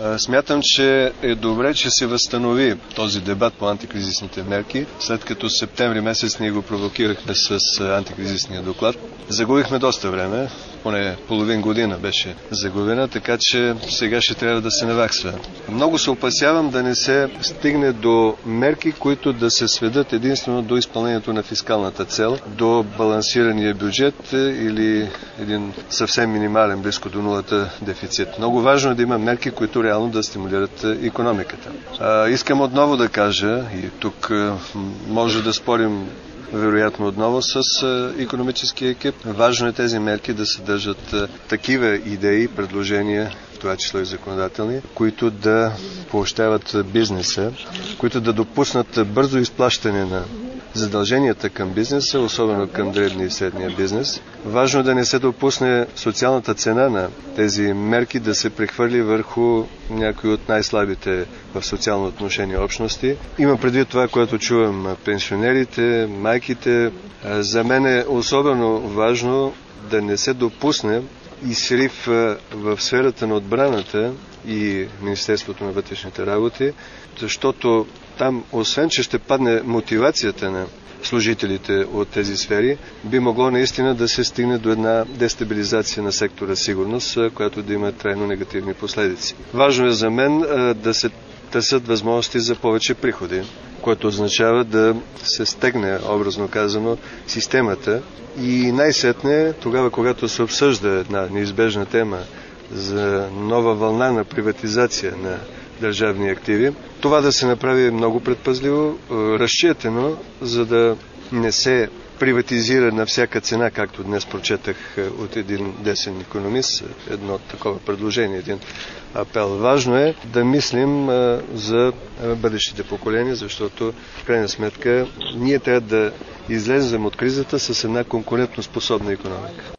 Смятам, че е добре, че се възстанови този дебат по антикризисните мерки, след като септември месец ние го провокирахме с антикризисния доклад. Загубихме доста време, поне половин година беше загубена, така че сега ще трябва да се наваксва. Много се опасявам да не се стигне до мерки, които да се сведат единствено до изпълнението на фискалната цел, до балансирания бюджет или един съвсем минимален, близко до нулата дефицит. Много важно е да има мерки, които реално да стимулират икономиката. Искам отново да кажа, и тук може да спорим вероятно отново с икономическия екип. Важно е тези мерки да съдържат такива идеи, предложения, в това число и законодателни, които да поощряват бизнеса, които да допуснат бързо изплащане на задълженията към бизнеса, особено към дребния и средния бизнес. Важно е да не се допусне социалната цена на тези мерки да се прехвърли върху някои от най-слабите в социално отношение общности. Има предвид това, което чувам пенсионерите, майките. За мен е особено важно да не се допусне и срив в сферата на отбраната и Министерството на вътрешните работи, защото там, освен че ще падне мотивацията на служителите от тези сфери, би могло наистина да се стигне до една дестабилизация на сектора сигурност, която да има трайно негативни последици. Важно е за мен да се търсят възможности за повече приходи, което означава да се стегне, образно казано, системата и най-сетне, тогава когато се обсъжда една неизбежна тема за нова вълна на приватизация на държавни активи, това да се направи много предпазливо, разчетено, за да не се приватизира на всяка цена, както днес прочетах от един десен икономист, едно такова предложение, един апел. Важно е да мислим за бъдещите поколения, защото в крайна сметка ние трябва да излезем от кризата с една конкурентоспособна икономика.